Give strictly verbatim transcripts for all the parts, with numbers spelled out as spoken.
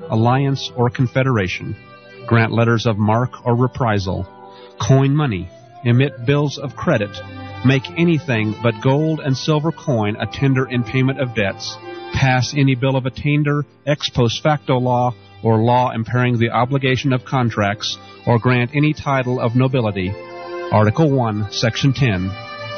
alliance, or confederation, grant letters of marque or reprisal, coin money, emit bills of credit, make anything but gold and silver coin a tender in payment of debts, pass any bill of attainder, ex post facto law, or law impairing the obligation of contracts, or grant any title of nobility. Article one, Section ten.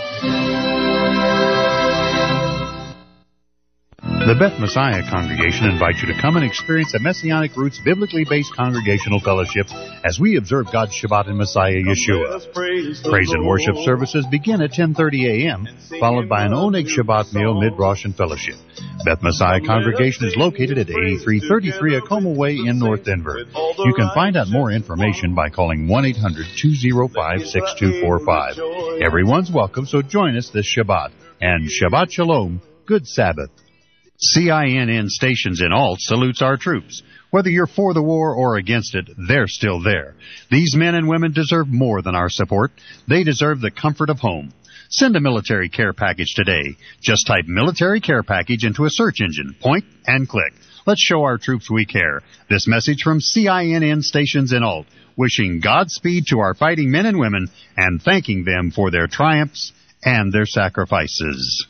The Beth Messiah Congregation invites you to come and experience a Messianic Roots biblically based congregational fellowship as we observe God's Shabbat in Messiah Yeshua. Praise and worship services begin at ten thirty a.m., followed by an Oneg Shabbat meal, mid-Rosh, and fellowship. Beth Messiah Congregation is located at eighty-three thirty-three Acoma Way in North Denver. You can find out more information by calling one eight hundred two oh five six two four five. Everyone's welcome, so join us this Shabbat. And Shabbat Shalom, good Sabbath. C I N N Stations in Alt salutes our troops. Whether you're for the war or against it, they're still there. These men and women deserve more than our support. They deserve the comfort of home. Send a military care package today. Just type military care package into a search engine, point, and click. Let's show our troops we care. This message from C I N N Stations in Alt, wishing Godspeed to our fighting men and women and thanking them for their triumphs and their sacrifices.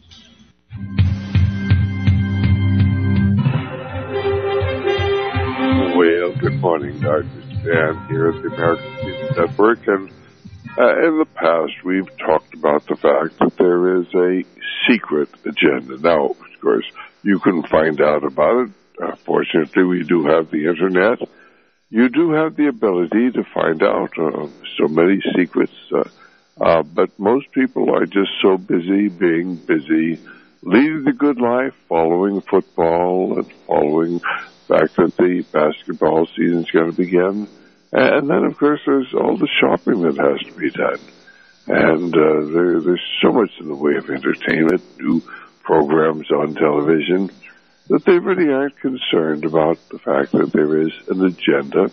Well, good morning, Doctor Stan here at the American People's Network. And uh, in the past, we've talked about the fact that there is a secret agenda. Now, of course, you can find out about it. Uh, fortunately, we do have the Internet. You do have the ability to find out uh, so many secrets, uh, uh, but most people are just so busy being busy, leading the good life, following football and following the fact that the basketball season is going to begin. And then, of course, there's all the shopping that has to be done. And uh, there, there's so much in the way of entertainment, new programs on television, that they really aren't concerned about the fact that there is an agenda,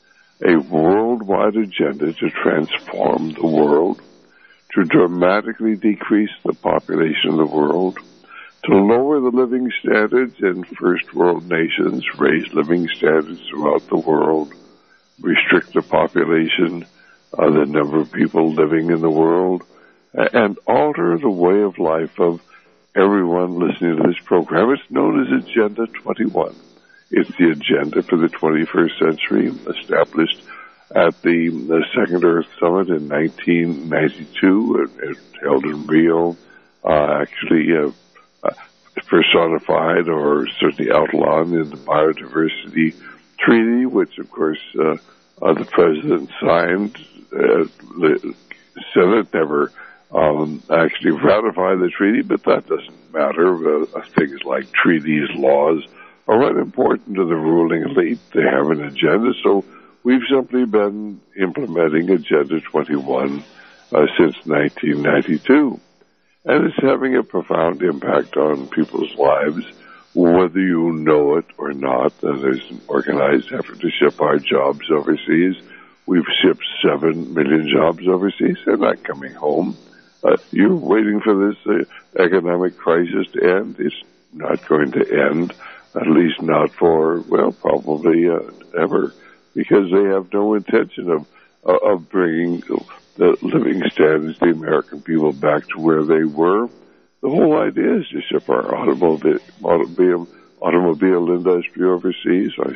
a worldwide agenda to transform the world, to dramatically decrease the population of the world, to lower the living standards in first world nations, raise living standards throughout the world, restrict the population, uh, the number of people living in the world, and alter the way of life of everyone listening to this program. It's known as Agenda twenty-one. It's the agenda for the twenty-first century, established at the, the Second Earth Summit in nineteen ninety-two, it, it held in Rio, uh, actually uh, uh, personified or certainly outlawed in the Biodiversity Treaty, which, of course, uh, uh, the President signed. Uh, the Senate never um, actually ratified the treaty, but that doesn't matter. Uh, things like treaties, laws are unimportant to the ruling elite. They have an agenda, so we've simply been implementing Agenda twenty-one uh, since nineteen ninety-two. And it's having a profound impact on people's lives, whether you know it or not. And there's an organized effort to ship our jobs overseas. We've shipped seven million jobs overseas. They're not coming home. Uh, you're waiting for this uh, economic crisis to end. It's not going to end, at least not for, well, probably uh, ever, because they have no intention of uh, of bringing the living standards of the American people back to where they were. The whole idea is to ship our automobile, automobile, automobile industry overseas, our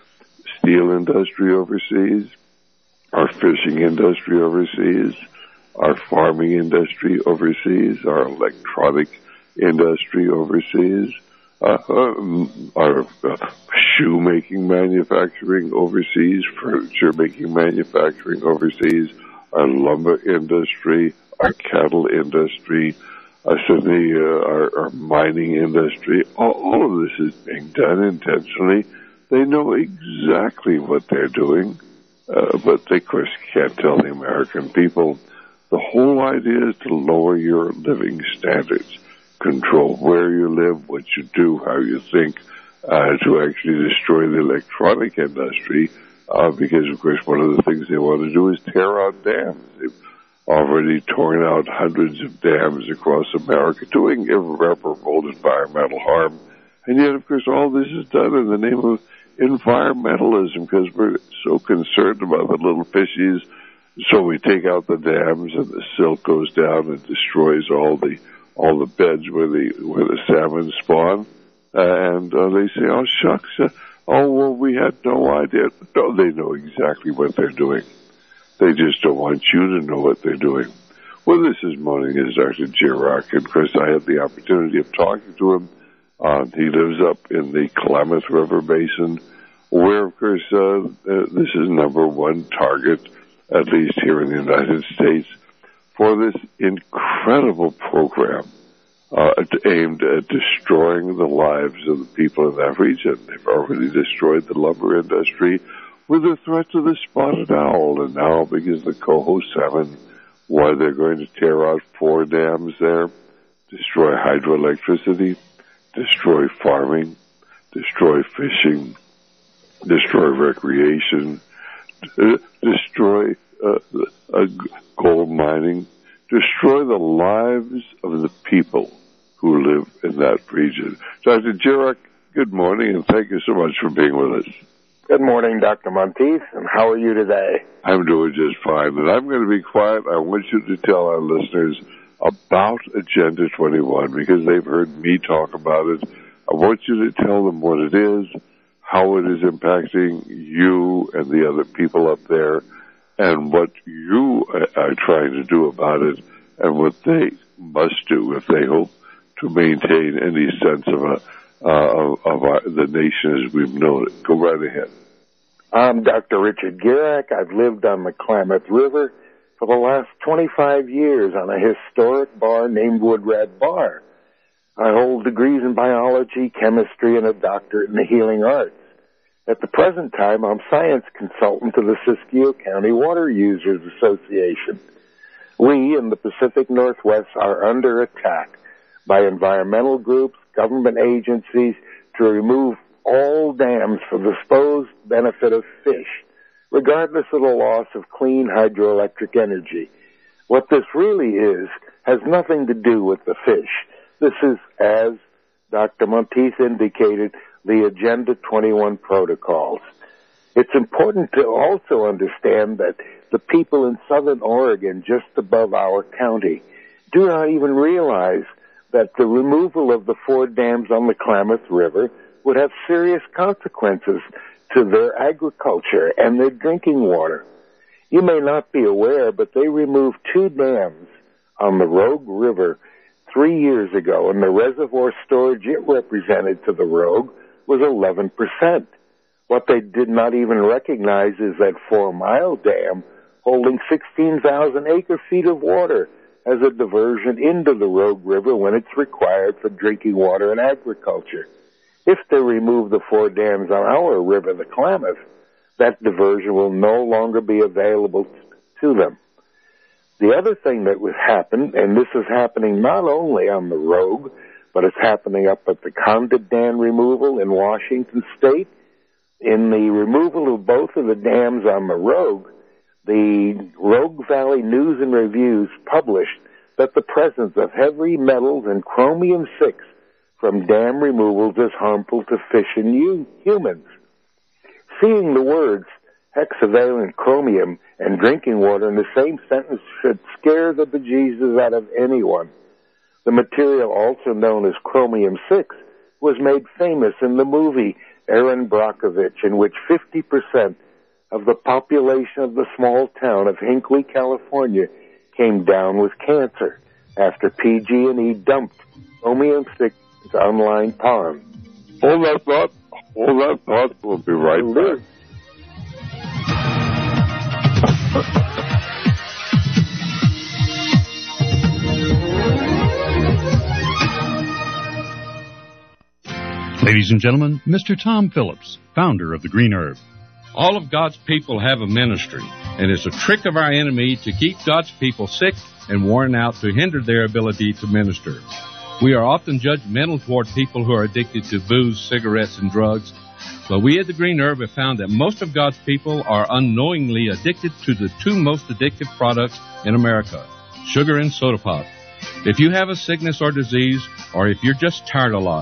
steel industry overseas, our fishing industry overseas, our farming industry overseas, our electronic industry overseas, uh, um, our uh, shoe-making manufacturing overseas, furniture-making manufacturing overseas, our lumber industry, our cattle industry, uh, certainly uh, our, our mining industry. All, all of this is being done intentionally. They know exactly what they're doing, uh, but they, of course, can't tell the American people. The whole idea is to lower your living standards, control where you live, what you do, how you think, uh, to actually destroy the electronic industry, uh, because, of course, one of the things they want to do is tear out dams. They've already torn out hundreds of dams across America, doing irreparable environmental harm. And yet, of course, all this is done in the name of environmentalism, because we're so concerned about the little fishies. So we take out the dams, and the silt goes down and destroys all the all the beds where the where the salmon spawn. Uh, and uh, they say, "Oh shucks, uh, oh well, we had no idea." No, they know exactly what they're doing. They just don't want you to know what they're doing. Well, this is morning is Doctor Jirak, and of course I had the opportunity of talking to him. Uh, he lives up in the Klamath River Basin, where, of course, uh, uh, this is number one target, at least here in the United States, for this incredible program uh, aimed at destroying the lives of the people in that region. They've already destroyed the lumber industry with the threat to the spotted owl, and now because the coho salmon, why they're going to tear out four dams there, destroy hydroelectricity, destroy farming, destroy fishing, destroy recreation, uh, destroy uh, uh, gold mining, destroy the lives of the people who live in that region. Doctor Jirak, good morning, and thank you so much for being with us. Good morning, Doctor Monteith, and how are you today? I'm doing just fine, and I'm going to be quiet. I want you to tell our listeners about Agenda twenty-one, because they've heard me talk about it. I want you to tell them what it is, how it is impacting you and the other people up there, and what you are trying to do about it, and what they must do if they hope to maintain any sense of a uh, of, of our, the nation as we've known it. Go right ahead. I'm Doctor Richard Girak. I've lived on the Klamath River for the last twenty-five years on a historic bar named Woodrat Bar. I hold degrees in biology, chemistry, and a doctorate in the healing arts. At the present time, I'm science consultant to the Siskiyou County Water Users Association. We in the Pacific Northwest are under attack by environmental groups, government agencies, to remove all dams for the supposed benefit of fish, regardless of the loss of clean hydroelectric energy. What this really is has nothing to do with the fish. This is, as Doctor Monteith indicated, the Agenda twenty-one protocols. It's important to also understand that the people in southern Oregon, just above our county, do not even realize that the removal of the four dams on the Klamath River would have serious consequences to their agriculture and their drinking water. You may not be aware, but they removed two dams on the Rogue River three years ago, and the reservoir storage it represented to the Rogue was eleven percent. What they did not even recognize is that Four Mile Dam, holding sixteen thousand acre feet of water, as a diversion into the Rogue River when it's required for drinking water and agriculture. If they remove the four dams on our river, the Klamath, that diversion will no longer be available to them. The other thing that would happen, and this is happening not only on the Rogue, but it's happening up at the Condit Dam removal in Washington State. In the removal of both of the dams on the Rogue, the Rogue Valley News and Reviews published that the presence of heavy metals and chromium six from dam removals is harmful to fish and you, humans. Seeing the words hexavalent chromium and drinking water in the same sentence should scare the bejesus out of anyone. The material, also known as chromium six, was made famous in the movie Erin Brockovich, in which fifty percent of the population of the small town of Hinckley, California, came down with cancer after P G and E dumped chromium six into unlined pond. Hold that thought. Hold that thought. We'll be right back. Ladies and gentlemen, Mister Tom Phillips, founder of the Green Herb. All of God's people have a ministry, and it's a trick of our enemy to keep God's people sick and worn out to hinder their ability to minister. We are often judgmental toward people who are addicted to booze, cigarettes, and drugs, but we at the Green Herb have found that most of God's people are unknowingly addicted to the two most addictive products in America, sugar and soda pop. If you have a sickness or disease, or if you're just tired a lot,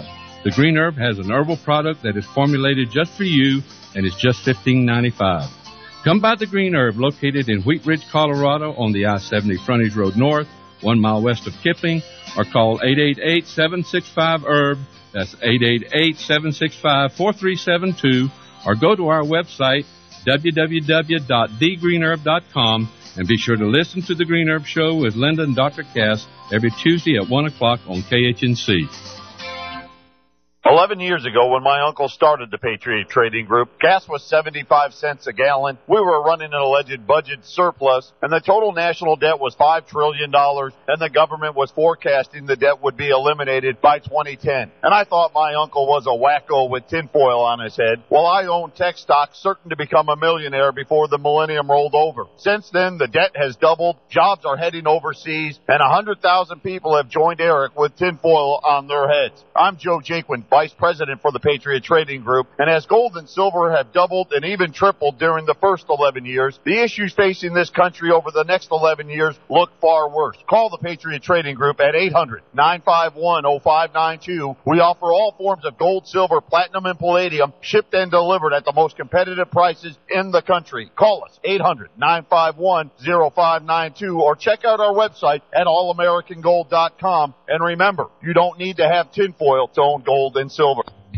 The Green Herb has an herbal product that is formulated just for you, and it's just fifteen ninety-five. Come by the Green Herb, located in Wheat Ridge, Colorado, on the I seventy Frontage Road North, one mile west of Kipling, or call eight eight eight, seven six five, herb. That's eight eight eight, seven six five, four three seven two, or go to our website, w w w dot the green herb dot com, and be sure to listen to The Green Herb Show with Linda and Doctor Cass every Tuesday at one o'clock on K H N C. Eleven years ago, when my uncle started the Patriot Trading Group, gas was seventy-five cents a gallon. We were running an alleged budget surplus, and the total national debt was five trillion dollars, and the government was forecasting the debt would be eliminated by twenty ten. And I thought my uncle was a wacko with tinfoil on his head. Well, I owned tech stocks certain to become a millionaire before the millennium rolled over. Since then, the debt has doubled, jobs are heading overseas, and one hundred thousand people have joined Eric with tinfoil on their heads. I'm Joe Jaquin, Vice President for the Patriot Trading Group, and as gold and silver have doubled and even tripled during the first eleven years, the issues facing this country over the next eleven years look far worse. Call the Patriot Trading Group at eight hundred, nine five one, oh five nine two. We offer all forms of gold, silver, platinum, and palladium, shipped and delivered at the most competitive prices in the country. Call us, eight hundred, nine five one, oh five nine two, or check out our website at all american gold dot com. And remember, you don't need to have tinfoil to own gold and silver.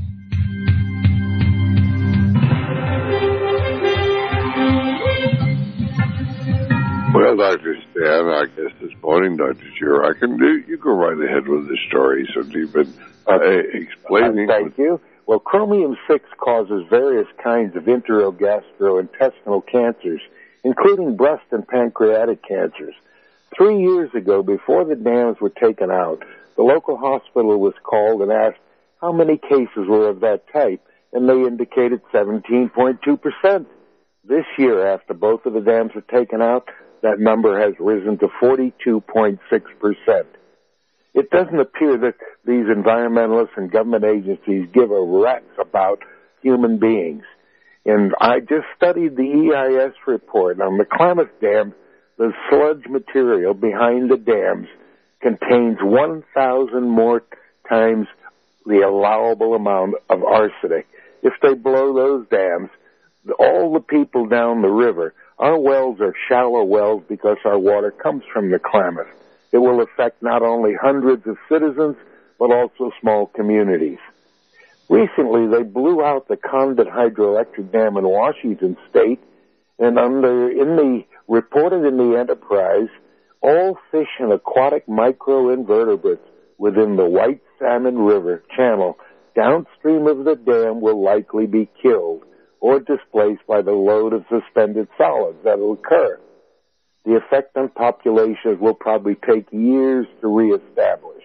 Well, Doctor Stan, I guess this morning, Doctor Chirac, and you go right ahead with the story since you've been uh, explaining. Uh, thank you. Well, chromium six causes various kinds of enterogastrointestinal cancers, including breast and pancreatic cancers. Three years ago, before the dams were taken out, the local hospital was called and asked how many cases were of that type, and they indicated seventeen point two percent. This year, after both of the dams were taken out, that number has risen to forty-two point six percent. It doesn't appear that these environmentalists and government agencies give a rat's about human beings. And I just studied the E I S report on the Klamath Dam. The sludge material behind the dams contains one thousand more times the allowable amount of arsenic. If they blow those dams, all the people down the river, our wells are shallow wells because our water comes from the Klamath. It will affect not only hundreds of citizens, but also small communities. Recently, they blew out the Condit Hydroelectric Dam in Washington State, and under in the reported in the Enterprise, all fish and aquatic microinvertebrates within the White Salmon River channel downstream of the dam will likely be killed or displaced by the load of suspended solids that will occur. The effect on populations will probably take years to reestablish.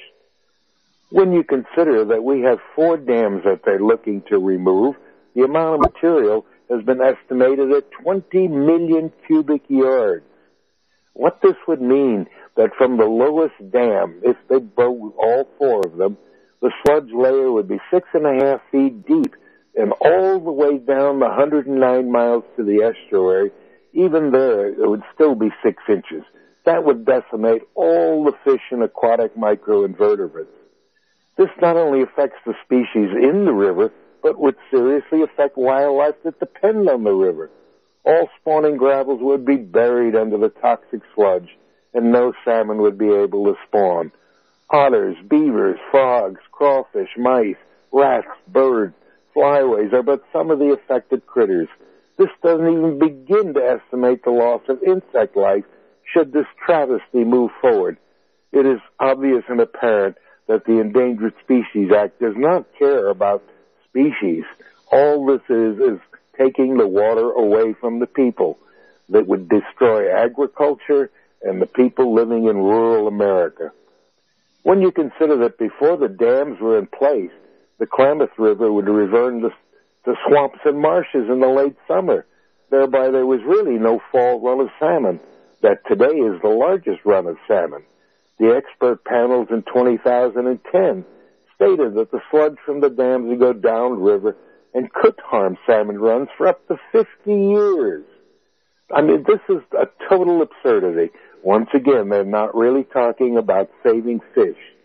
When you consider that we have four dams that they're looking to remove, the amount of material has been estimated at twenty million cubic yards. What this would mean that from the lowest dam, if they broke all four of them, the sludge layer would be six and a half feet deep, and all the way down the one hundred nine miles to the estuary, even there, it would still be six inches. That would decimate all the fish and aquatic microinvertebrates. This not only affects the species in the river, but would seriously affect wildlife that depend on the river. All spawning gravels would be buried under the toxic sludge, and no salmon would be able to spawn. Otters, beavers, frogs, crawfish, mice, rats, birds, flyways are but some of the affected critters. This doesn't even begin to estimate the loss of insect life should this travesty move forward. It is obvious and apparent that the Endangered Species Act does not care about species. All this is is taking the water away from the people. That would destroy agriculture and the people living in rural America. When you consider that before the dams were in place, the Klamath River would revert to, to swamps and marshes in the late summer. Thereby there was really no fall run of salmon. That today is the largest run of salmon. The expert panels in two thousand ten stated that the sludge from the dams would go downriver and could harm salmon runs for up to fifty years. I mean, this is a total absurdity. Once again, they're not really talking about saving fish.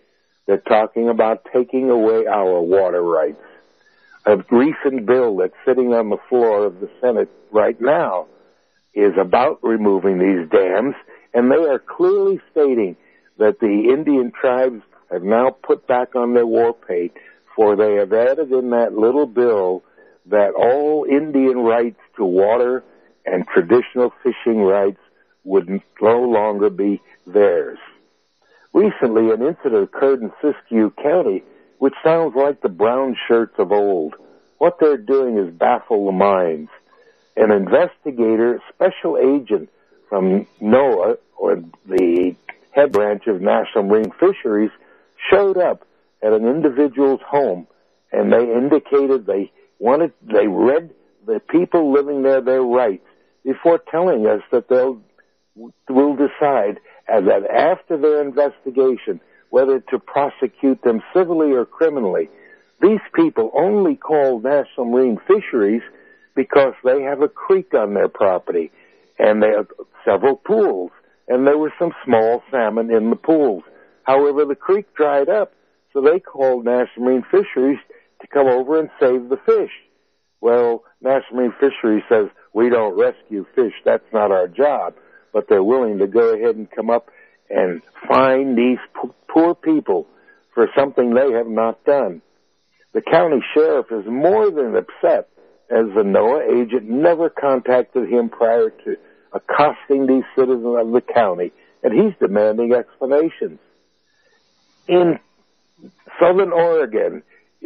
They're talking about taking away our water rights. A recent bill that's sitting on the floor of the Senate right now is about removing these dams, and they are clearly stating that the Indian tribes have now put back on their war paint, for they have added in that little bill that all Indian rights to water and traditional fishing rights would no longer be theirs. Recently, an incident occurred in Siskiyou County, which sounds like the brown shirts of old. What they're doing is baffle the minds. An investigator, special agent from NOAA, or the head branch of National Marine Fisheries, showed up at an individual's home, and they indicated they wanted, they read the people living there their rights before telling us that they'll will decide as that after their investigation whether to prosecute them civilly or criminally. These people only called National Marine Fisheries because they have a creek on their property, and they have several pools, and there were some small salmon in the pools. However, the creek dried up, so they called National Marine Fisheries to come over and save the fish. Well, National Marine Fisheries says, we don't rescue fish, that's not our job, but they're willing to go ahead and come up and fine these p- poor people for something they have not done. The county sheriff is more than upset, as the NOAA agent never contacted him prior to accosting these citizens of the county, and he's demanding explanations. In southern Oregon,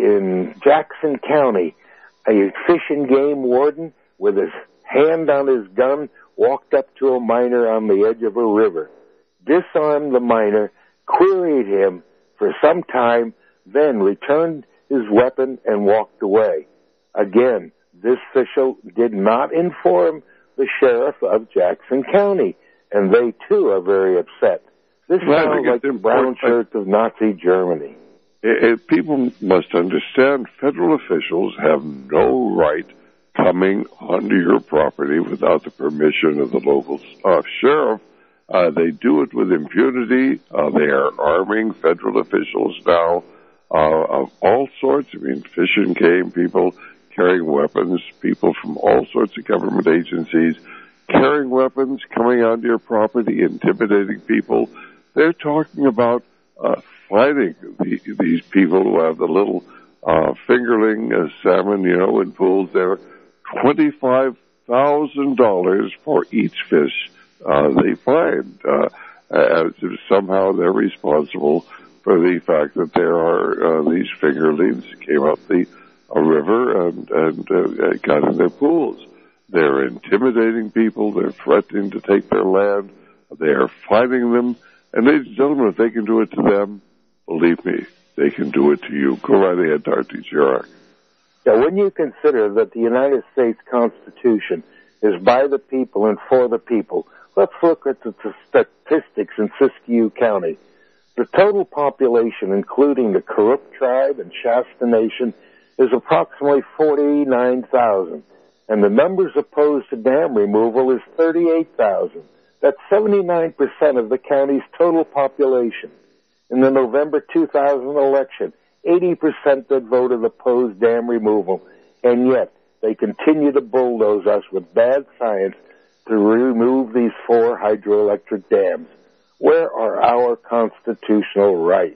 in Jackson County, a fish and game warden with his hand on his gun walked up to a miner on the edge of a river, disarmed the miner, queried him for some time, then returned his weapon and walked away. Again, this official did not inform the sheriff of Jackson County, and they too are very upset. This well, sounds like the brown shirts of Nazi Germany. It, it, people must understand federal officials have no right coming onto your property without the permission of the local uh, sheriff. Uh, they do it with impunity. Uh, they are arming federal officials now uh, of all sorts. I mean, fish and game people carrying weapons, people from all sorts of government agencies carrying weapons, coming onto your property, intimidating people. They're talking about uh, fighting the, these people who have the little uh, fingerling uh, salmon, you know, in pools. They're twenty-five thousand dollars for each fish uh, they find, uh, as if somehow they're responsible for the fact that there are uh, these fingerlings came up the a river and, and uh, got in their pools. They're intimidating people. They're threatening to take their land. They're fighting them. And ladies and gentlemen, if they can do it to them, believe me, they can do it to you. Go right ahead, Doctor Chirac. Now, when you consider that the United States Constitution is by the people and for the people, let's look at the statistics in Siskiyou County. The total population, including the Karuk tribe and Shasta Nation, is approximately forty-nine thousand, and the numbers opposed to dam removal is thirty-eight thousand. That's seventy-nine percent of the county's total population. In the November two thousand election, eighty percent that voted opposed dam removal, and yet they continue to bulldoze us with bad science to remove these four hydroelectric dams. Where are our constitutional rights?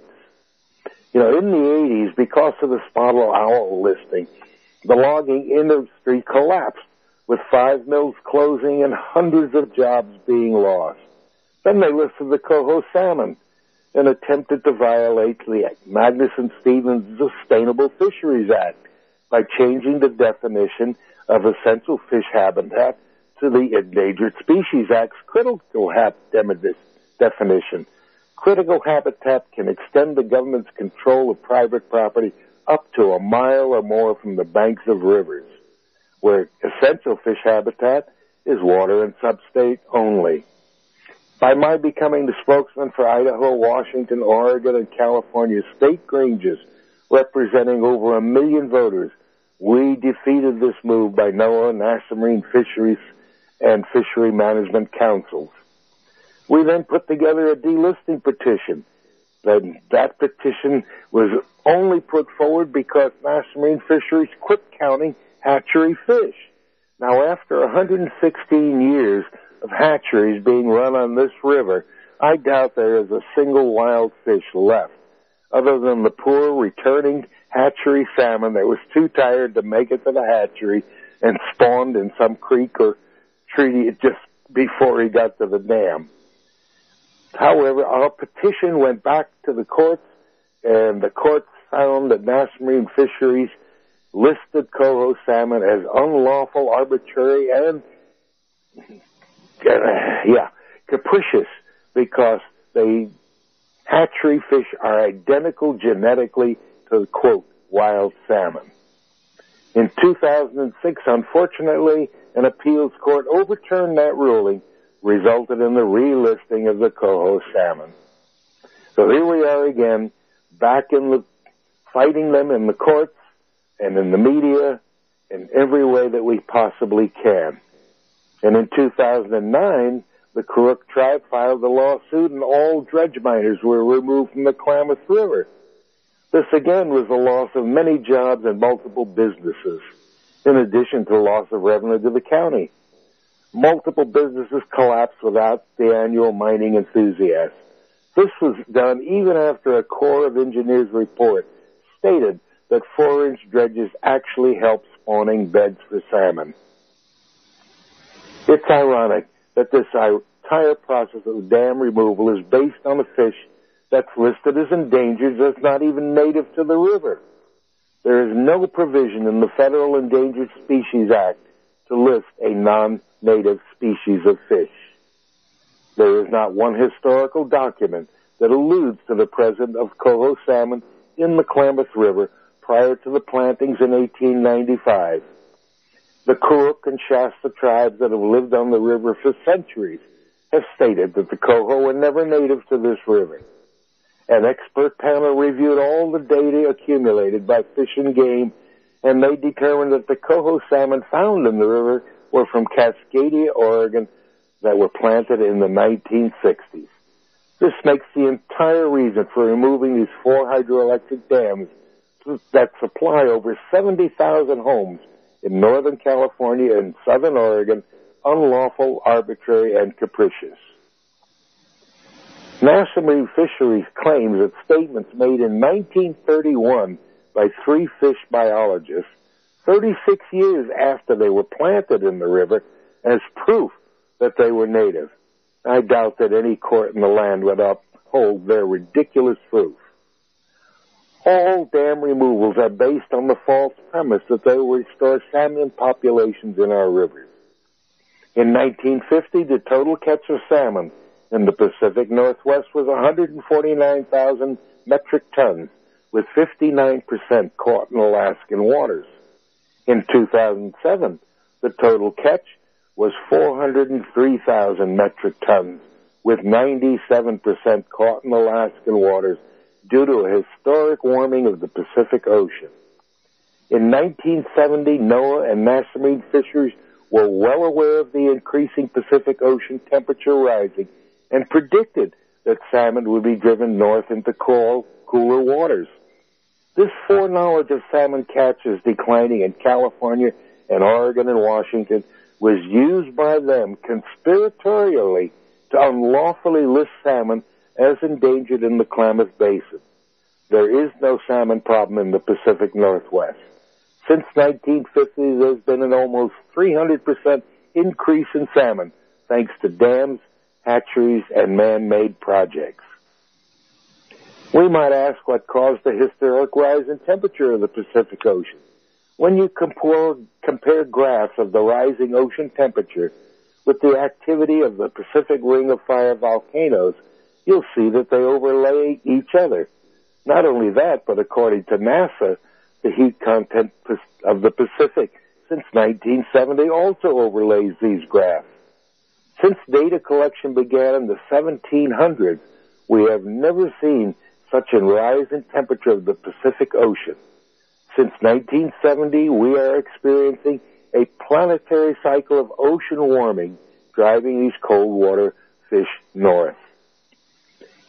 You know, in the eighties, because of the spotted owl listing, the logging industry collapsed, with five mills closing and hundreds of jobs being lost. Then they listed the coho salmon and attempted to violate the Magnuson-Stevens Sustainable Fisheries Act by changing the definition of essential fish habitat to the Endangered Species Act's critical habitat definition. Critical habitat can extend the government's control of private property up to a mile or more from the banks of rivers, where essential fish habitat is water and substate only. By my becoming the spokesman for Idaho, Washington, Oregon, and California state ranges, representing over a million voters, we defeated this move by NOAA, National Marine Fisheries, and Fishery Management Councils. We then put together a delisting petition Then that petition was only put forward because National Marine Fisheries quit counting hatchery fish. Now, after one hundred sixteen years of hatcheries being run on this river, I doubt there is a single wild fish left, other than the poor returning hatchery salmon that was too tired to make it to the hatchery and spawned in some creek or treaty just before he got to the dam. However, our petition went back to the courts, and the courts found that National Marine Fisheries listed coho salmon as unlawful, arbitrary, and, uh, yeah, capricious, because they hatchery fish are identical genetically to, quote, wild salmon. In two thousand six, unfortunately, an appeals court overturned that ruling, resulted in the relisting of the coho salmon. So here we are again, back in the, fighting them in the courts and in the media in every way that we possibly can. And in two thousand nine, the Karuk tribe filed a lawsuit and all dredge miners were removed from the Klamath River. This again was the loss of many jobs and multiple businesses, in addition to loss of revenue to the county. Multiple businesses collapsed without the annual mining enthusiasts. This was done even after a Corps of Engineers report stated that four-inch dredges actually help spawning beds for salmon. It's ironic that this entire process of dam removal is based on a fish that's listed as endangered, that's not even native to the river. There is no provision in the Federal Endangered Species Act to list a non-native species of fish. There is not one historical document that alludes to the presence of coho salmon in the Klamath River prior to the plantings in eighteen ninety-five. The Karuk and Shasta tribes that have lived on the river for centuries have stated that the coho were never native to this river. An expert panel reviewed all the data accumulated by Fish and Game, and they determined that the coho salmon found in the river were from Cascadia, Oregon, that were planted in the nineteen sixties. This makes the entire reason for removing these four hydroelectric dams that supply over seventy thousand homes in Northern California and Southern Oregon unlawful, arbitrary, and capricious. National Marine Fisheries claims that statements made in nineteen thirty-one by three fish biologists, thirty-six years after they were planted in the river, as proof that they were native. I doubt that any court in the land would uphold their ridiculous proof. All dam removals are based on the false premise that they will restore salmon populations in our rivers. In nineteen fifty, the total catch of salmon in the Pacific Northwest was one hundred forty-nine thousand metric tons, with fifty-nine percent caught in Alaskan waters. In two thousand seven, the total catch was four hundred three thousand metric tons, with ninety-seven percent caught in Alaskan waters due to a historic warming of the Pacific Ocean. In nineteen seventy, NOAA and National Marine Fisheries were well aware of the increasing Pacific Ocean temperature rising and predicted that salmon would be driven north into cool, cooler waters. This foreknowledge of salmon catches declining in California and Oregon and Washington was used by them conspiratorially to unlawfully list salmon as endangered in the Klamath Basin. There is no salmon problem in the Pacific Northwest. Since nineteen fifty, there's been an almost three hundred percent increase in salmon thanks to dams, hatcheries, and man-made projects. We might ask what caused the historic rise in temperature of the Pacific Ocean. When you compare, compare graphs of the rising ocean temperature with the activity of the Pacific Ring of Fire volcanoes, you'll see that they overlay each other. Not only that, but according to NASA, the heat content of the Pacific since nineteen seventy also overlays these graphs. Since data collection began in the seventeen hundreds, we have never seen such a rise in temperature of the Pacific Ocean. Since nineteen seventy, we are experiencing a planetary cycle of ocean warming, driving these cold water fish north.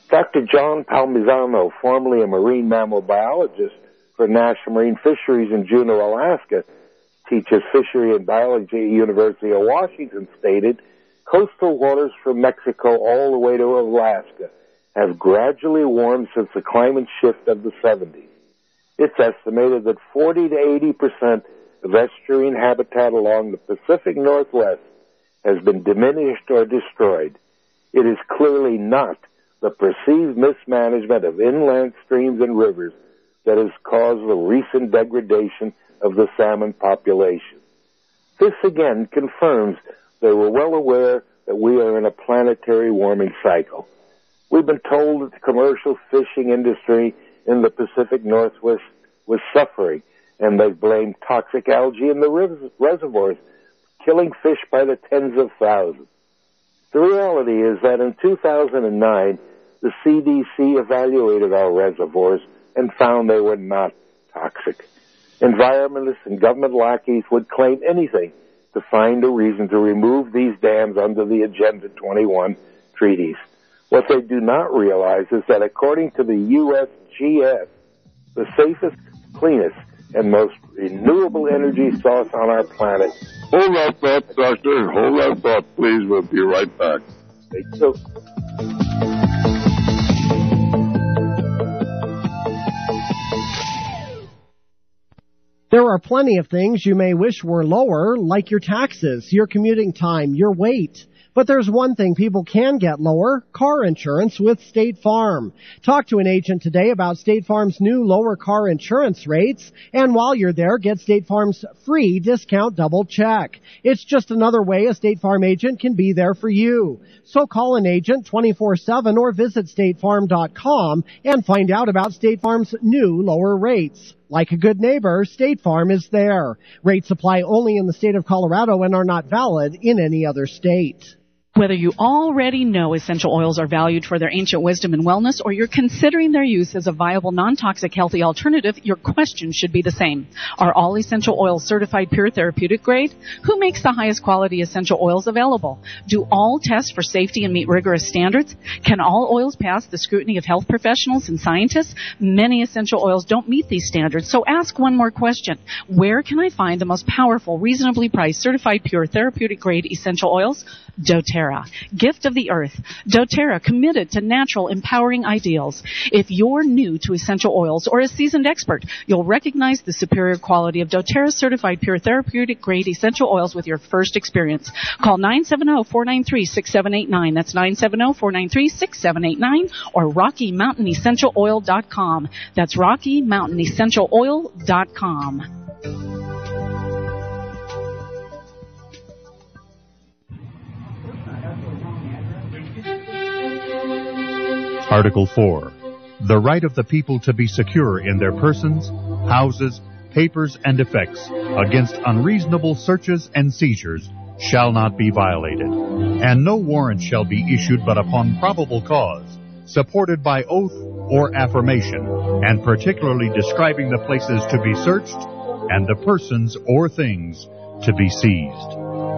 Doctor John Palmisano, formerly a marine mammal biologist for National Marine Fisheries in Juneau, Alaska, teaches fishery and biology at the University of Washington, stated, coastal waters from Mexico all the way to Alaska have gradually warmed since the climate shift of the seventies. It's estimated that forty to eighty percent of estuarine habitat along the Pacific Northwest has been diminished or destroyed. It is clearly not the perceived mismanagement of inland streams and rivers that has caused the recent degradation of the salmon population. This again confirms that we're well aware that we are in a planetary warming cycle. We've been told that the commercial fishing industry in the Pacific Northwest was suffering, and they've blamed toxic algae in the res- reservoirs, killing fish by the tens of thousands. The reality is that in two thousand nine, the C D C evaluated our reservoirs and found they were not toxic. Environmentalists and government lackeys would claim anything to find a reason to remove these dams under the Agenda twenty-one treaties. What they do not realize is that according to the U S G S, the safest, cleanest, and most renewable energy source on our planet. Hold that thought, Doctor. Hold that thought, please. We'll be right back. Stay tuned. There are plenty of things you may wish were lower, like your taxes, your commuting time, your weight. But there's one thing people can get lower, car insurance with State Farm. Talk to an agent today about State Farm's new lower car insurance rates, and while you're there, get State Farm's free discount double check. It's just another way a State Farm agent can be there for you. So call an agent twenty-four seven or visit state farm dot com and find out about State Farm's new lower rates. Like a good neighbor, State Farm is there. Rates apply only in the state of Colorado and are not valid in any other state. Whether you already know essential oils are valued for their ancient wisdom and wellness, or you're considering their use as a viable, non-toxic, healthy alternative, your question should be the same. Are all essential oils certified pure therapeutic grade? Who makes the highest quality essential oils available? Do all test for safety and meet rigorous standards? Can all oils pass the scrutiny of health professionals and scientists? Many essential oils don't meet these standards, so ask one more question. Where can I find the most powerful, reasonably priced, certified pure therapeutic grade essential oils? doTERRA, gift of the earth. doTERRA, committed to natural, empowering ideals. If you're new to essential oils or a seasoned expert, you'll recognize the superior quality of doTERRA certified pure therapeutic grade essential oils with your first experience. Call nine seven zero, four nine three, six seven eight nine. That's nine seven zero, four nine three, six seven eight nine or Rocky Mountain Essential Oil dot com. That's Rocky Mountain Essential Oil dot com. Article four. The right of the people to be secure in their persons, houses, papers, and effects against unreasonable searches and seizures shall not be violated, and no warrant shall be issued but upon probable cause, supported by oath or affirmation, and particularly describing the places to be searched and the persons or things to be seized.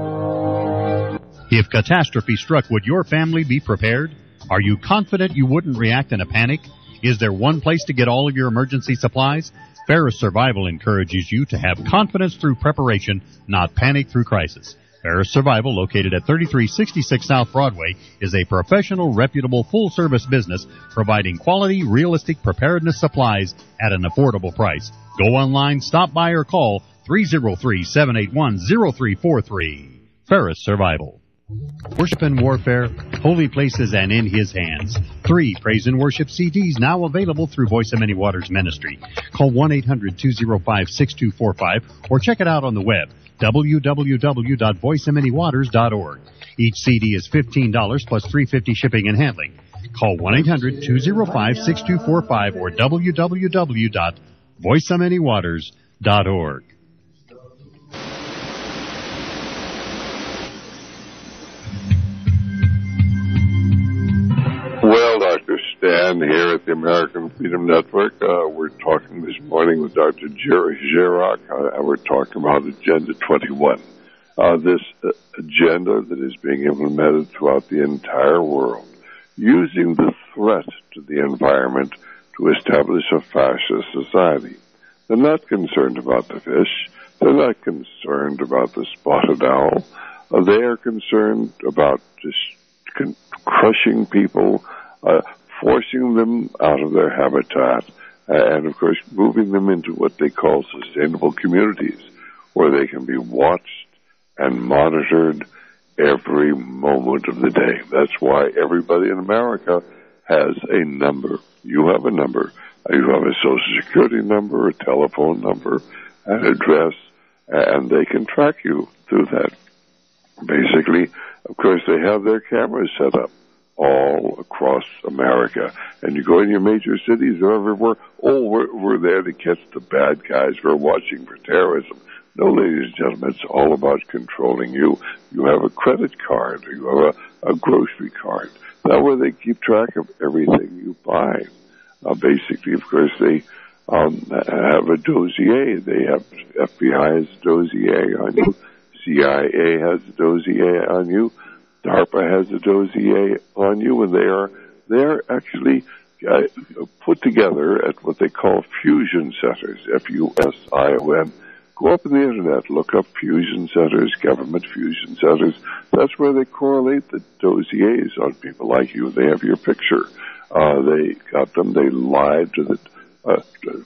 If catastrophe struck, would your family be prepared? Are you confident you wouldn't react in a panic? Is there one place to get all of your emergency supplies? Ferris Survival encourages you to have confidence through preparation, not panic through crisis. Ferris Survival, located at thirty-three sixty-six South Broadway, is a professional, reputable, full-service business providing quality, realistic preparedness supplies at an affordable price. Go online, stop by, or call three oh three, seven eight one, oh three four three. Ferris Survival. Worship and Warfare, Holy Places and in His Hands. Three Praise and Worship C Ds now available through Voice of Many Waters Ministry. Call one eight hundred, two oh five, six two four five or check it out on the web, w w w dot voice of many waters dot org. Each C D is fifteen dollars plus three dollars and fifty cents shipping and handling. Call one eight hundred, two oh five, six two four five or w w w dot voice of many waters dot org. Well, Doctor Stan here at the American Freedom Network. Uh, we're talking this morning with Doctor Jerry Girock, uh, and we're talking about Agenda twenty-one. Uh, this uh, agenda that is being implemented throughout the entire world using the threat to the environment to establish a fascist society. They're not concerned about the fish. They're not concerned about the spotted owl. Uh, they are concerned about just con- crushing people, uh, forcing them out of their habitat, uh, and, of course, moving them into what they call sustainable communities, where they can be watched and monitored every moment of the day. That's why everybody in America has a number. You have a number. You have a Social Security number, a telephone number, an address, and they can track you through that. Basically, of course, they have their cameras set up all across America. And you go in your major cities or everywhere, oh, we're, we're there to catch the bad guys. We're watching for terrorism. No, ladies and gentlemen, it's all about controlling you. You have a credit card or you have a, a grocery card. That way they keep track of everything you buy. Uh, basically, of course, they um, have a dossier. They have F B I has a dossier on you. C I A has a dossier on you. DARPA has a dossier on you, and they are they are actually uh, put together at what they call fusion centers. F U S I O N. Go up on the internet, look up fusion centers, government fusion centers. That's where they correlate the dossiers on people like you. They have your picture. Uh, they got them. They lied to the, uh,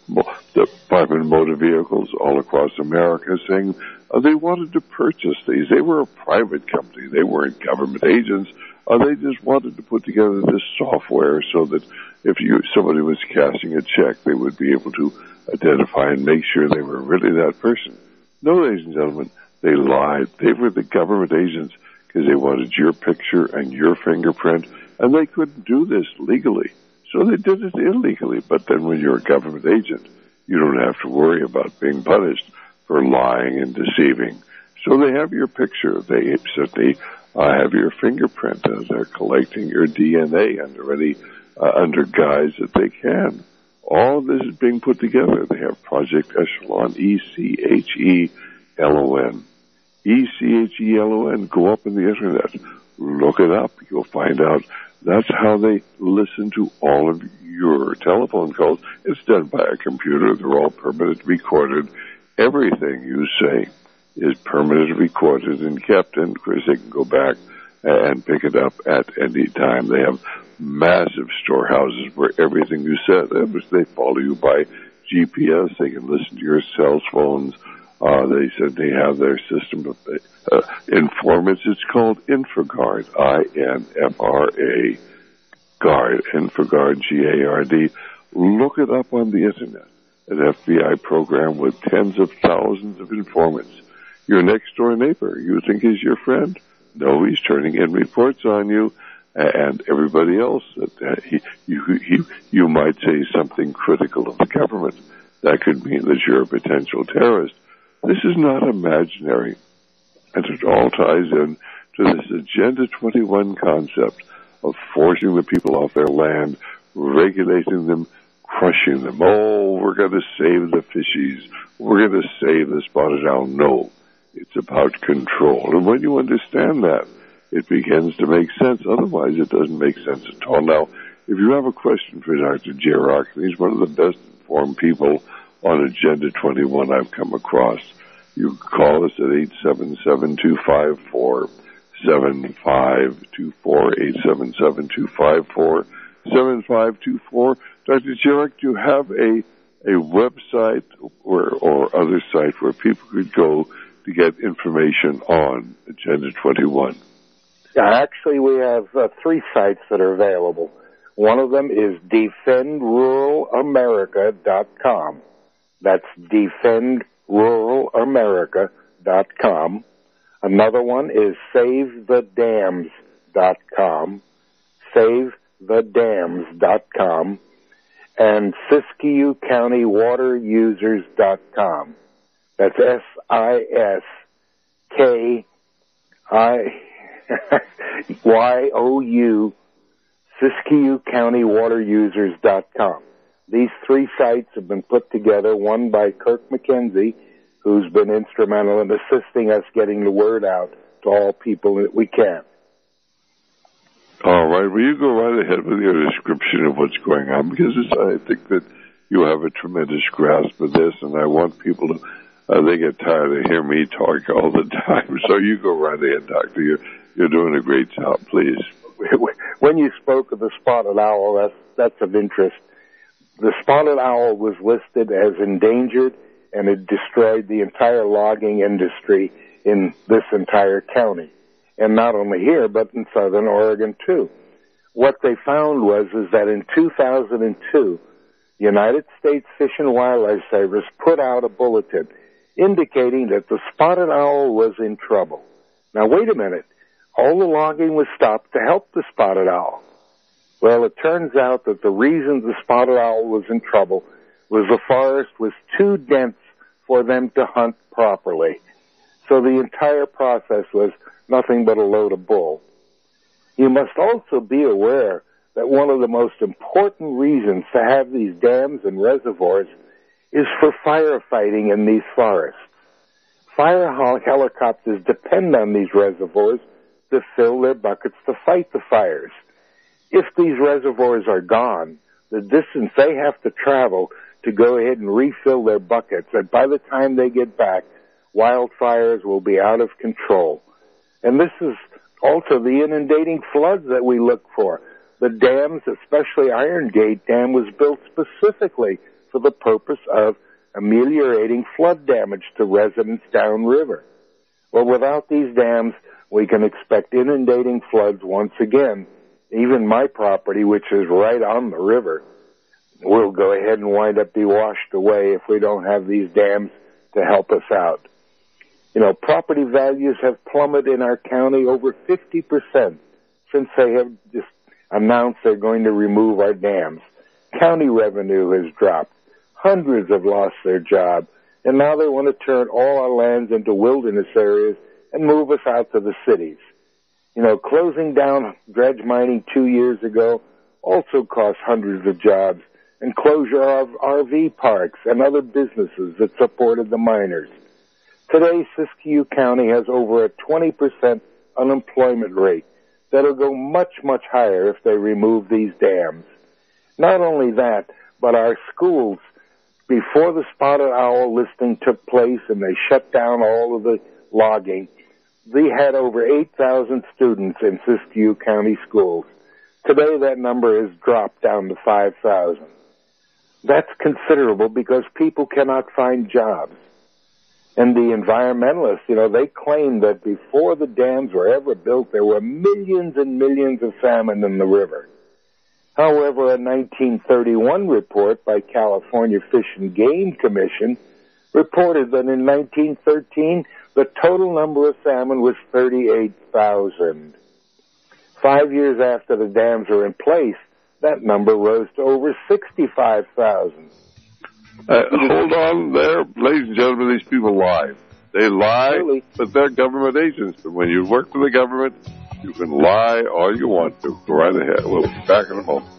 the Department of Motor Vehicles all across America, saying uh, they wanted to purchase these. They were a private company. They weren't government agents. Uh, they just wanted to put together this software so that if you somebody was cashing a check, they would be able to identify and make sure they were really that person. No, ladies and gentlemen, they lied. They were the government agents because they wanted your picture and your fingerprint, and they couldn't do this legally. So they did it illegally. But then when you're a government agent, you don't have to worry about being punished for lying and deceiving. So they have your picture. They certainly uh, have your fingerprint. Uh, they're collecting your D N A under any uh, under guise that they can. All this is being put together. They have Project Echelon, E C H E L O N. E C H E L O N. Go up on the internet. Look it up. You'll find out that's how they listen to all of your telephone calls. It's done by a computer. They're all permanently recorded. Everything you say is permanently recorded and kept, and of course they can go back and pick it up at any time. They have massive storehouses where everything you said, they follow you by G P S. They can listen to your cell phones. Uh, they said they have their system of uh, informants. It's called InfraGard, I N F R A, Guard, InfraGard, G A R D. Look it up on the internet. An F B I program with tens of thousands of informants. Your next door neighbor you think is your friend? No, he's turning in reports on you. And everybody else, uh, he, you, he, you might say something critical of the government. That could mean that you're a potential terrorist. This is not imaginary, and it all ties in to this Agenda twenty-one concept of forcing the people off their land, regulating them, crushing them. Oh, we're going to save the fishies. We're going to save the spotted owl. No, it's about control. And when you understand that, it begins to make sense. Otherwise, it doesn't make sense at all. Now, if you have a question for Doctor J. Rock, he's one of the best informed people on Agenda twenty-one I've come across. You can call us at eight seven seven, two five four, seven five two four, eight seven seven, two five four, seven five two four. Doctor Jarek, do you have a a website or, or other site where people could go to get information on Agenda twenty-one? Yeah, actually, we have uh, three sites that are available. One of them is defend rural america dot com. That's defend rural america dot com. Another one is save the dams dot com. save the dams dot com. And Siskiyou County Water Users dot com. That's S I S K I Y O U, Siskiyou County Water Users dot com. These three sites have been put together, one by Kirk McKenzie, who's been instrumental in assisting us getting the word out to all people that we can. All right. Well, you go right ahead with your description of what's going on, because it's, I think that you have a tremendous grasp of this, and I want people to, uh, they get tired of hearing me talk all the time. So you go right ahead, Doctor. You're, you're doing a great job, please. When you spoke of the spotted owl, that's, that's of interest. The spotted owl was listed as endangered, and it destroyed the entire logging industry in this entire county. And not only here, but in southern Oregon, too. What they found was is that in two thousand two, the United States Fish and Wildlife Service put out a bulletin indicating that the spotted owl was in trouble. Now, wait a minute. All the logging was stopped to help the spotted owl. Well, it turns out that the reason the spotted owl was in trouble was the forest was too dense for them to hunt properly. So the entire process was nothing but a load of bull. You must also be aware that one of the most important reasons to have these dams and reservoirs is for firefighting in these forests. Fire helicopters depend on these reservoirs to fill their buckets to fight the fires. If these reservoirs are gone, the distance they have to travel to go ahead and refill their buckets, and by the time they get back, wildfires will be out of control. And this is also the inundating floods that we look for. The dams, especially Iron Gate Dam, was built specifically for the purpose of ameliorating flood damage to residents downriver. Well, without these dams, we can expect inundating floods once again. Even my property, which is right on the river, will go ahead and wind up be washed away if we don't have these dams to help us out. You know, property values have plummeted in our county over fifty percent since they have just announced they're going to remove our dams. County revenue has dropped. Hundreds have lost their job. And now they want to turn all our lands into wilderness areas and move us out to the cities. You know, closing down dredge mining two years ago also cost hundreds of jobs, and closure of R V parks and other businesses that supported the miners. Today, Siskiyou County has over a twenty percent unemployment rate that'll go much, much higher if they remove these dams. Not only that, but our schools, before the spotted owl listing took place and they shut down all of the logging, they had over eight thousand students in Siskiyou County schools. Today, that number has dropped down to five thousand. That's considerable because people cannot find jobs. And the environmentalists, you know, they claim that before the dams were ever built, there were millions and millions of salmon in the river. However, a nineteen thirty-one report by California Fish and Game Commission reported that in nineteen thirteen, the total number of salmon was thirty-eight thousand. Five years after the dams were in place, that number rose to over sixty-five thousand. Uh, hold on there, ladies and gentlemen, these people lie. They lie, really? But they're government agents. And when you work for the government, you can lie all you want to. Go right ahead. We'll be back in a moment.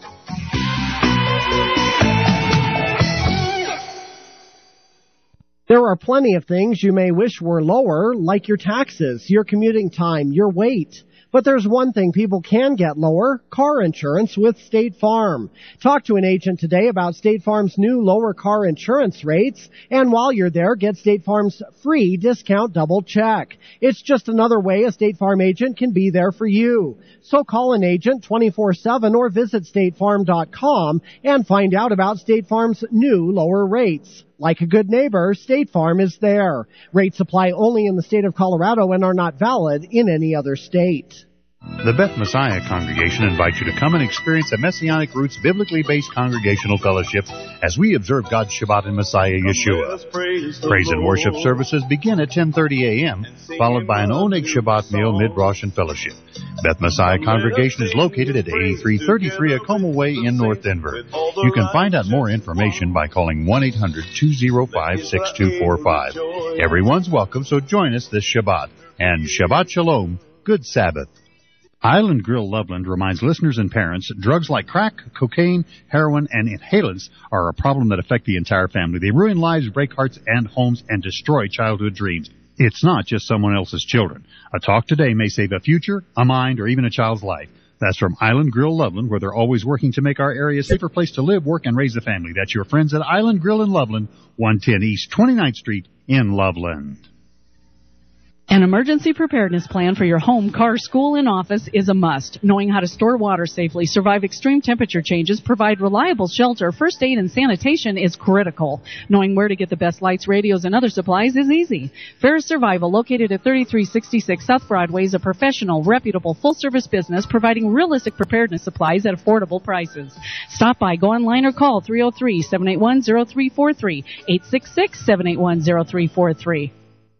There are plenty of things you may wish were lower, like your taxes, your commuting time, your weight. But there's one thing people can get lower, car insurance with State Farm. Talk to an agent today about State Farm's new lower car insurance rates. And while you're there, get State Farm's free discount double check. It's just another way a State Farm agent can be there for you. So call an agent twenty-four seven or visit state farm dot com and find out about State Farm's new lower rates. Like a good neighbor, State Farm is there. Rates apply only in the state of Colorado and are not valid in any other state. The Beth Messiah Congregation invites you to come and experience a Messianic Roots biblically based congregational fellowship as we observe God's Shabbat in Messiah Yeshua. Praise and worship services begin at ten thirty a.m., followed by an Oneg Shabbat meal, mid-Rosh and fellowship. Beth Messiah Congregation is located at eighty-three thirty-three Acoma Way in North Denver. You can find out more information by calling one eight hundred two oh five six two four five. Everyone's welcome, so join us this Shabbat. And Shabbat Shalom, good Sabbath. Island Grill Loveland reminds listeners and parents drugs like crack, cocaine, heroin, and inhalants are a problem that affect the entire family. They ruin lives, break hearts and homes, and destroy childhood dreams. It's not just someone else's children. A talk today may save a future, a mind, or even a child's life. That's from Island Grill Loveland, where they're always working to make our area a safer place to live, work, and raise a family. That's your friends at Island Grill in Loveland, one ten East twenty-ninth Street in Loveland. An emergency preparedness plan for your home, car, school, and office is a must. Knowing how to store water safely, survive extreme temperature changes, provide reliable shelter, first aid, and sanitation is critical. Knowing where to get the best lights, radios, and other supplies is easy. Ferris Survival, located at thirty-three sixty-six South Broadway, is a professional, reputable, full-service business providing realistic preparedness supplies at affordable prices. Stop by, go online, or call three oh three, seven eight one, oh three four three, eight six six, seven eight one, oh three four three.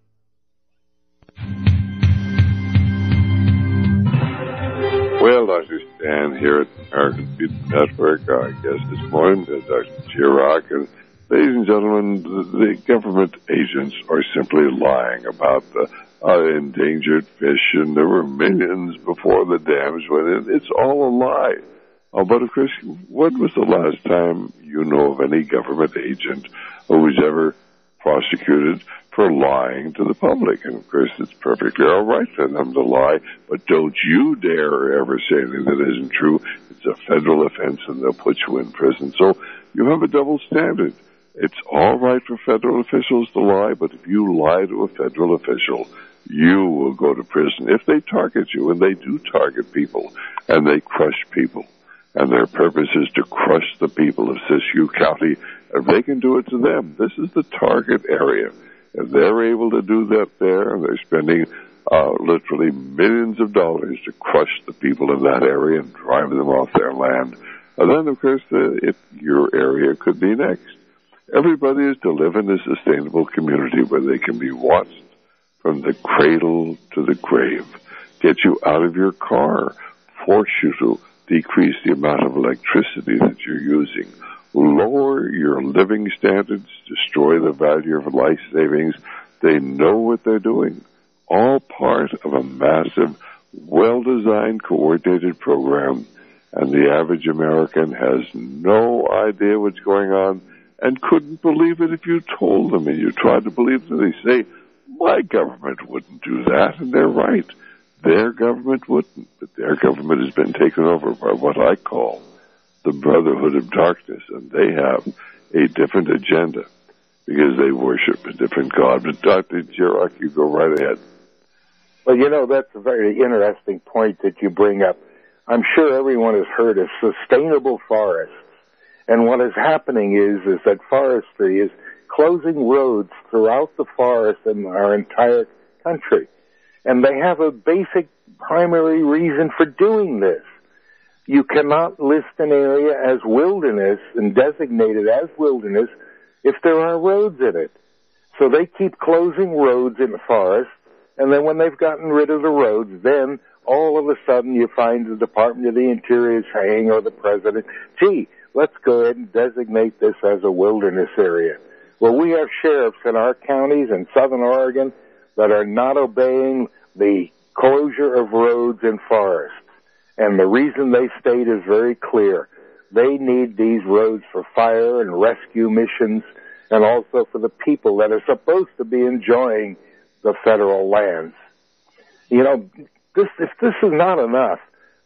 Well, Doctor Stan here at the American People Network. Our guest this morning is Doctor Chirac. And ladies and gentlemen, the, the government agents are simply lying about the uh, endangered fish, and there were millions before the dams went in. It's all a lie. Oh, but of course, when was the last time you know of any government agent who was ever prosecuted for lying to the public? And of course, it's perfectly all right for them to lie, but don't you dare ever say anything that isn't true. It's a federal offense, and they'll put you in prison. So you have a double standard. It's all right for federal officials to lie, but if you lie to a federal official, you will go to prison if they target you, and they do target people, and they crush people. And their purpose is to crush the people of Siskiyou County. If they can do it to them, this is the target area. If they're able to do that there, and they're spending uh, literally millions of dollars to crush the people in that area and drive them off their land, and then, of course, uh, it, your area could be next. Everybody is to live in a sustainable community where they can be watched from the cradle to the grave, get you out of your car, force you to decrease the amount of electricity that you're using, lower your living standards, destroy the value of life savings. They know what they're doing. All part of a massive, well-designed, coordinated program. And the average American has no idea what's going on and couldn't believe it if you told them and you tried to believe them. They say, my government wouldn't do that, and they're right. Their government wouldn't, but their government has been taken over by what I call the Brotherhood of Darkness, and they have a different agenda because they worship a different God. But Doctor Chirac, you go right ahead. Well, you know, that's a very interesting point that you bring up. I'm sure everyone has heard of sustainable forests. And what is happening is, is that forestry is closing roads throughout the forest in our entire country. And they have a basic primary reason for doing this. You cannot list an area as wilderness and designate it as wilderness if there are roads in it. So they keep closing roads in the forest, and then when they've gotten rid of the roads, then all of a sudden you find the Department of the Interior saying, or the President, gee, let's go ahead and designate this as a wilderness area. Well, we have sheriffs in our counties in Southern Oregon that are not obeying the closure of roads and forests. And the reason they state is very clear. They need these roads for fire and rescue missions, and also for the people that are supposed to be enjoying the federal lands. You know, this, if this is not enough,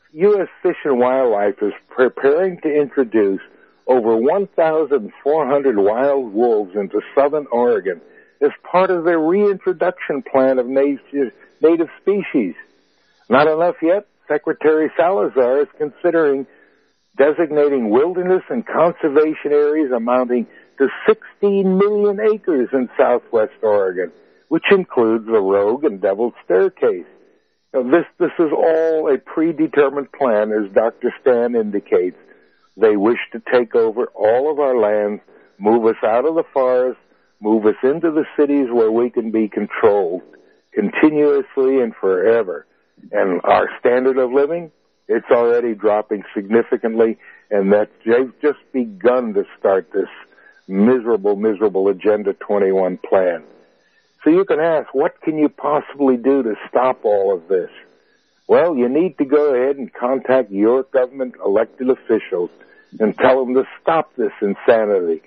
U S Fish and Wildlife is preparing to introduce over one thousand four hundred wild wolves into Southern Oregon as part of their reintroduction plan of native, native species. Not enough yet? Secretary Salazar is considering designating wilderness and conservation areas amounting to sixteen million acres in southwest Oregon, which includes the Rogue and Devil's Staircase. Now, this, this is all a predetermined plan, as Doctor Stan indicates. They wish to take over all of our lands, move us out of the forest, move us into the cities where we can be controlled continuously and forever. And our standard of living, it's already dropping significantly, and that they've just begun to start this miserable, miserable Agenda twenty-one plan. So you can ask, what can you possibly do to stop all of this? Well, you need to go ahead and contact your government elected officials and tell them to stop this insanity.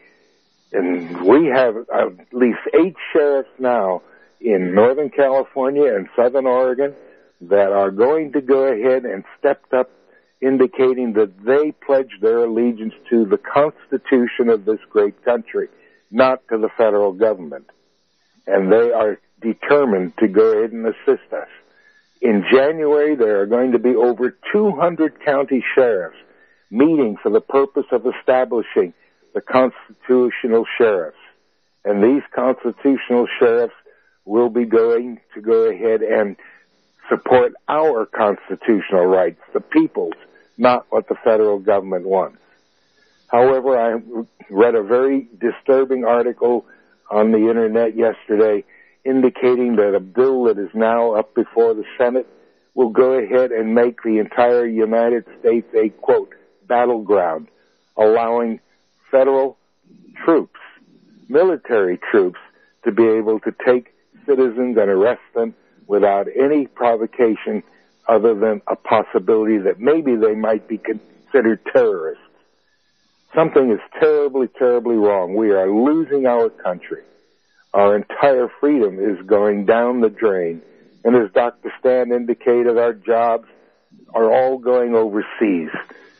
And we have at least eight sheriffs now in Northern California and Southern Oregon that are going to go ahead and step up indicating that they pledge their allegiance to the Constitution of this great country, not to the federal government. And they are determined to go ahead and assist us. In January, there are going to be over two hundred county sheriffs meeting for the purpose of establishing the constitutional sheriffs. And these constitutional sheriffs will be going to go ahead and support our constitutional rights, the people's, not what the federal government wants. However, I read a very disturbing article on the internet yesterday indicating that a bill that is now up before the Senate will go ahead and make the entire United States a, quote, battleground, allowing federal troops, military troops, to be able to take citizens and arrest them without any provocation other than a possibility that maybe they might be considered terrorists. Something is terribly, terribly wrong. We are losing our country. Our entire freedom is going down the drain. And as Doctor Stan indicated, our jobs are all going overseas.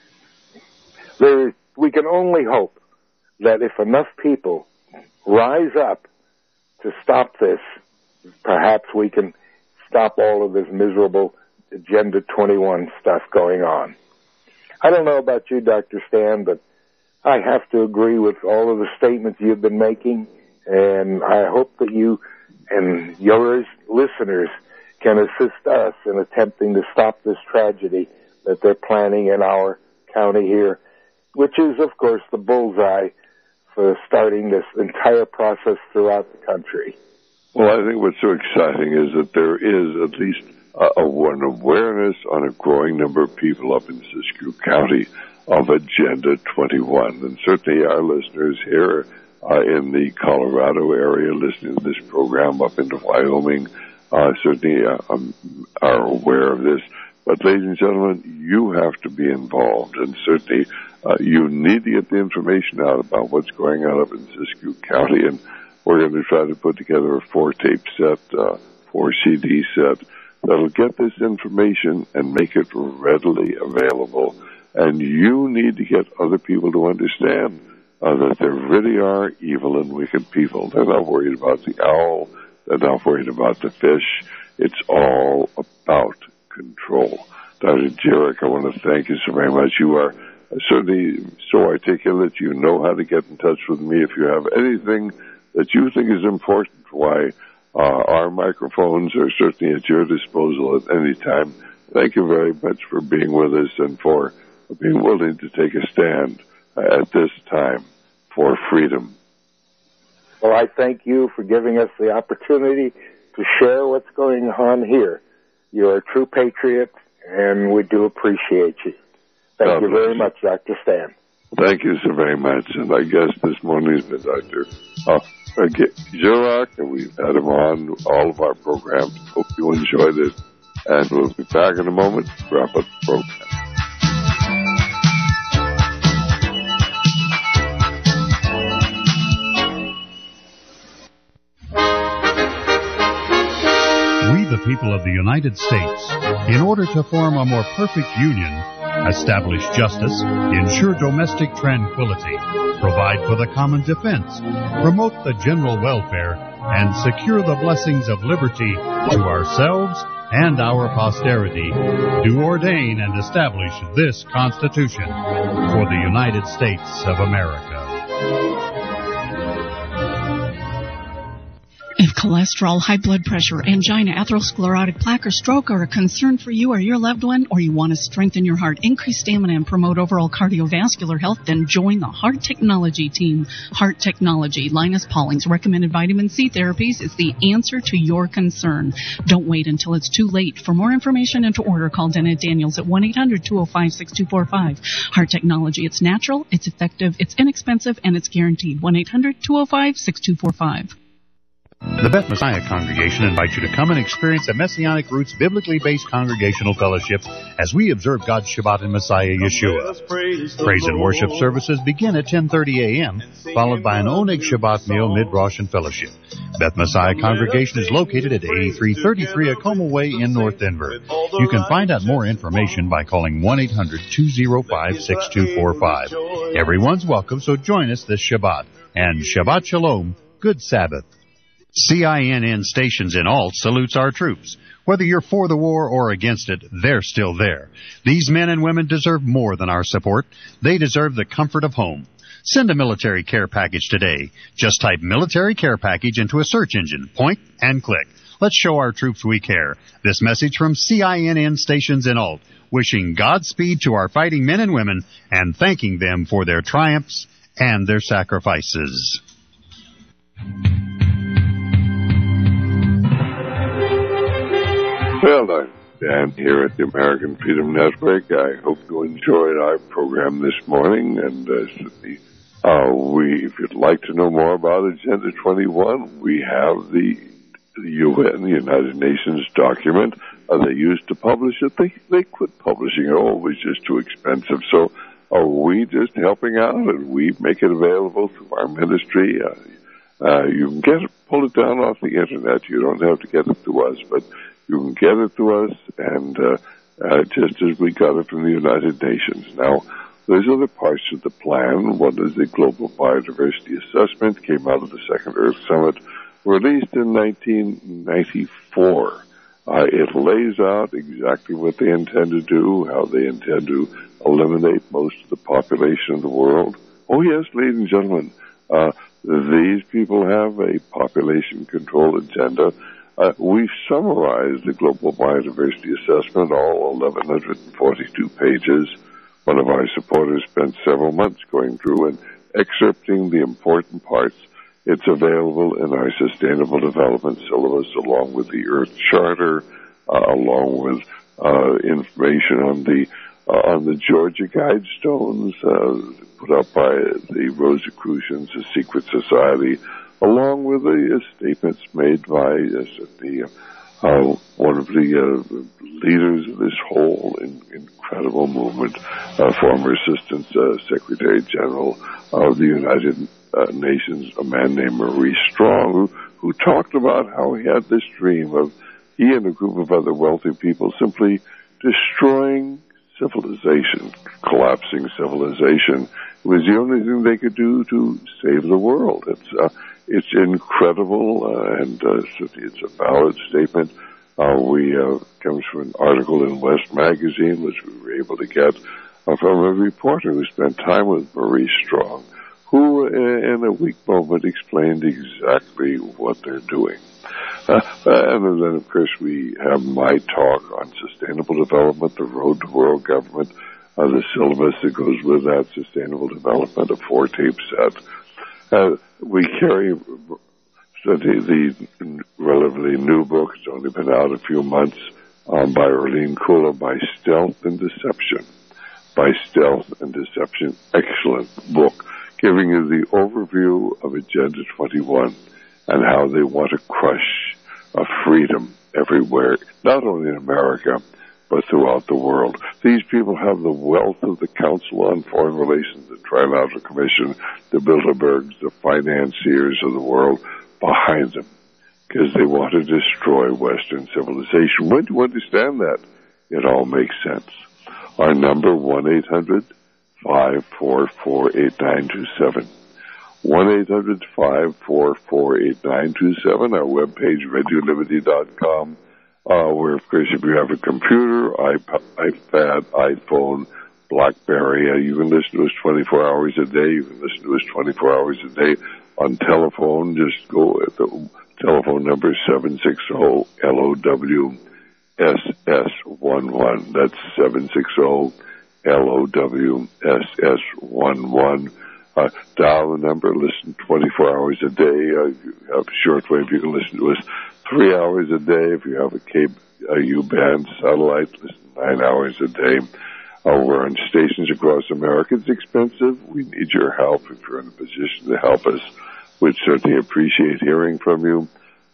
There, we can only hope that if enough people rise up to stop this, perhaps we can stop all of this miserable Agenda twenty-one stuff going on. I don't know about you, Doctor Stan, but I have to agree with all of the statements you've been making, and I hope that you and your listeners can assist us in attempting to stop this tragedy that they're planning in our county here, which is, of course, the bullseye for starting this entire process throughout the country. Well, I think what's so exciting is that there is at least uh, a, an awareness on a growing number of people up in Siskiyou County of Agenda twenty-one. And certainly our listeners here uh, in the Colorado area listening to this program up into Wyoming uh, certainly uh, um, are aware of this. But, ladies and gentlemen, you have to be involved, and certainly uh, you need to get the information out about what's going on up in Siskiyou County, and we're going to try to put together a four-tape set, uh, four-C D set that'll get this information and make it readily available. And you need to get other people to understand uh, that there really are evil and wicked people. They're not worried about the owl. They're not worried about the fish. It's all about control. Doctor Jarek, I want to thank you so very much. You are certainly so articulate. You know how to get in touch with me if you have anything that you think is important. Why, uh, our microphones are certainly at your disposal at any time. Thank you very much for being with us and for being willing to take a stand uh, at this time for freedom. Well, I thank you for giving us the opportunity to share what's going on here. You're a true patriot, and we do appreciate you. Thank God you very you. much, Doctor Stan. Thank you so very much. And I guess this morning has been Doctor Uh, Jurak, and we've had him on all of our programs. Hope you enjoyed it. And we'll be back in a moment to wrap up the program. We, the people of the United States, in order to form a more perfect union, establish justice, ensure domestic tranquility, provide for the common defense, promote the general welfare, and secure the blessings of liberty to ourselves and our posterity, do ordain and establish this Constitution for the United States of America. If cholesterol, high blood pressure, angina, atherosclerotic plaque, or stroke are a concern for you or your loved one, or you want to strengthen your heart, increase stamina, and promote overall cardiovascular health, then join the Heart Technology team. Heart Technology, Linus Pauling's recommended vitamin C therapies is the answer to your concern. Don't wait until it's too late. For more information and to order, call Dana Daniels at one eight hundred two oh five six two four five. Heart Technology, it's natural, it's effective, it's inexpensive, and it's guaranteed. one eight hundred two oh five six two four five. The Beth Messiah Congregation invites you to come and experience a Messianic Roots biblically based congregational fellowship as we observe God's Shabbat in Messiah Yeshua. Praise and worship services begin at ten thirty a.m., followed by an Oneg Shabbat meal, mid-Rosh, and fellowship. Beth Messiah Congregation is located at eighty-three thirty-three Acoma Way in North Denver. You can find out more information by calling one eight hundred two oh five six two four five. Everyone's welcome, so join us this Shabbat. And Shabbat Shalom, good Sabbath. C I N N Stations in Alt salutes our troops. Whether you're for the war or against it, they're still there. These men and women deserve more than our support. They deserve the comfort of home. Send a military care package today. Just type military care package into a search engine. Point and click. Let's show our troops we care. This message from C I N N Stations in Alt, wishing Godspeed to our fighting men and women and thanking them for their triumphs and their sacrifices. Well, I'm Dan here at the American Freedom Network. I hope you enjoyed our program this morning. And uh, uh, we, if you'd like to know more about Agenda twenty-one, we have the, the U N, the United Nations document. Uh, they used to publish it. They, they quit publishing it. Oh, it was just too expensive. So are we just helping out, and we make it available through our ministry? Uh, uh, you can get it, pull it down off the Internet. You don't have to get it to us, but you can get it to us, and uh, uh, just as we got it from the United Nations. Now, there's other parts of the plan. One is the Global Biodiversity Assessment, came out of the Second Earth Summit, released in nineteen ninety-four. Uh, it lays out exactly what they intend to do, how they intend to eliminate most of the population of the world. Oh, yes, ladies and gentlemen, uh, these people have a population control agenda. Uh, we've summarized the Global Biodiversity Assessment, all eleven forty-two pages. One of our supporters spent several months going through and excerpting the important parts. It's available in our Sustainable Development Syllabus, along with the Earth Charter, uh, along with uh, information on the uh, on the Georgia Guidestones, uh, put out by the Rosicrucians, the Secret Society, along with the uh, statements made by uh, the uh, one of the uh, leaders of this whole in, incredible movement, uh, former Assistant uh, Secretary General of the United uh, Nations, a man named Maurice Strong, who, who talked about how he had this dream of he and a group of other wealthy people simply destroying civilization, collapsing civilization. It was the only thing they could do to save the world. It's uh, it's incredible, uh, and uh, it's a valid statement. Uh, we uh, comes from an article in West Magazine, which we were able to get uh, from a reporter who spent time with Maurice Strong, who, uh, in a weak moment, explained exactly what they're doing. Uh, and then, of course, we have my talk on sustainable development, the road to world government, uh, the syllabus that goes with that, sustainable development, a four-tape set. Uh, we carry so the, the relatively new book. It's only been out a few months, um, by Arlene Kula, by Stealth and Deception. By Stealth and Deception. Excellent book, giving you the overview of Agenda twenty-one and how they want to crush uh, freedom everywhere, not only in America, but throughout the world. These people have the wealth of the Council on Foreign Relations, the Trilateral Commission, the Bilderbergs, the financiers of the world behind them, because they want to destroy Western civilization. When you understand that, it all makes sense. Our number, one eight hundred five four four eight nine two seven. one eight hundred five four four eight nine two seven. Our webpage, radio liberty dot com. Uh, where, of course, if you have a computer, iPad, iPad iPhone, BlackBerry, uh, you can listen to us twenty-four hours a day. You can listen to us twenty-four hours a day on telephone. Just go at the telephone number seven six zero L O W S S one one. That's seven six zero L O W S S one one. Uh, dial the number, listen twenty-four hours a day. Uh, you have shortwave, you can listen to us three hours a day. If you have a cable, a U-band satellite, listen nine hours a day. Uh, we're on stations across America. It's expensive. We need your help. If you're in a position to help us, we'd certainly appreciate hearing from you.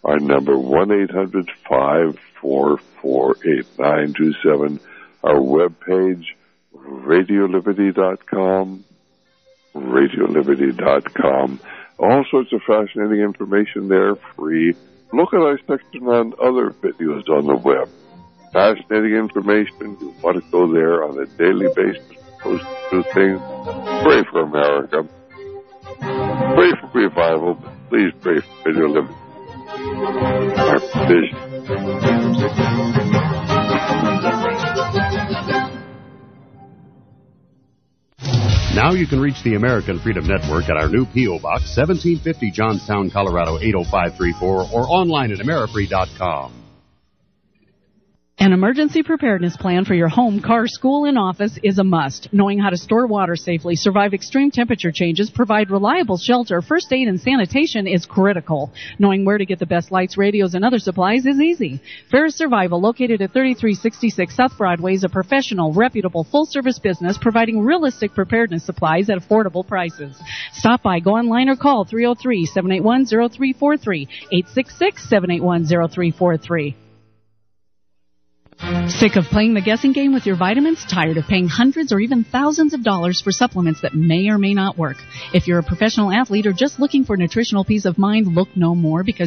Our number, one eight hundred five four four eight nine two seven. Our webpage, radio liberty dot com, radio liberty dot com. All sorts of fascinating information there, free. Look at our section on other videos on the web. Fascinating information. You want to go there on a daily basis, post new things. Pray for America. Pray for revival, but please pray for Radio Liberty. Our vision. Now you can reach the American Freedom Network at our new P O. Box, seventeen fifty Johnstown, Colorado, eight oh five three four, or online at amerifree dot com. An emergency preparedness plan for your home, car, school, and office is a must. Knowing how to store water safely, survive extreme temperature changes, provide reliable shelter, first aid, and sanitation is critical. Knowing where to get the best lights, radios, and other supplies is easy. Ferris Survival, located at thirty-three sixty-six South Broadway, is a professional, reputable, full-service business providing realistic preparedness supplies at affordable prices. Stop by, go online, or call three oh three, seven eight one, oh three four three, eight six six, seven eight one, oh three four three. Sick of playing the guessing game with your vitamins? Tired of paying hundreds or even thousands of dollars for supplements that may or may not work? If you're a professional athlete or just looking for nutritional peace of mind, look no more, because